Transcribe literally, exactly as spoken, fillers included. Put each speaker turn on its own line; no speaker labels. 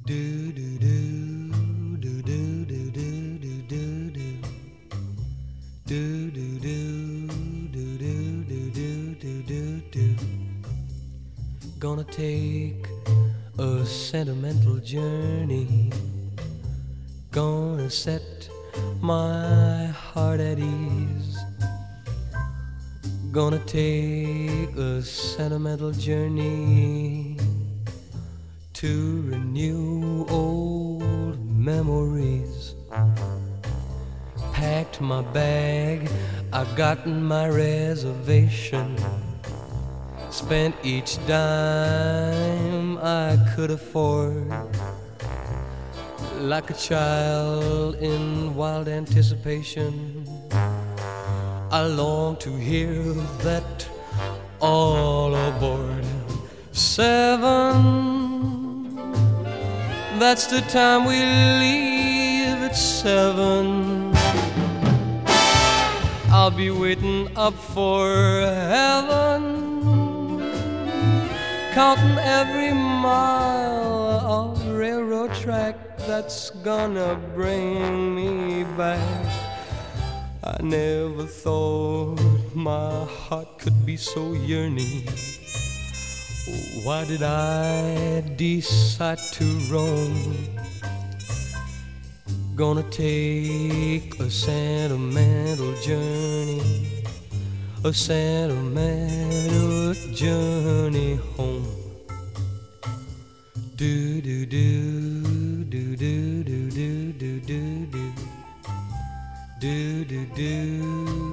Do do do do do do do do do do do do do do do do do do do. Gonna take a sentimental journey. Gonna set my heart at ease. Gonna take a sentimental journey to renew old memories. Packed my bag, I've gotten my reservation. Spent each dime I could afford. Like a child in wild anticipation, I long to hear that all aboard. Seven, that's the time we leave at seven. I'll be waiting up for heaven, counting every mile of railroad track that's gonna bring me back. I never thought my heart could be so yearning. Why did I decide to roam? Gonna take a sentimental journey, a sentimental journey home. Do do do do do do do do do do do do do.